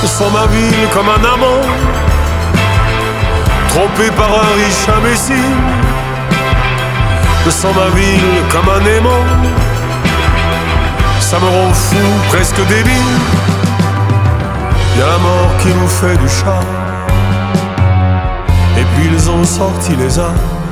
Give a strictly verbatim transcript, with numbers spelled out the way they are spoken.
Je sens ma ville comme un amant, trompé par un riche imbécile. Je sens ma ville comme un aimant, ça me rend fou, presque débile. Y'a la mort qui nous fait du charme, et puis ils ont sorti les armes.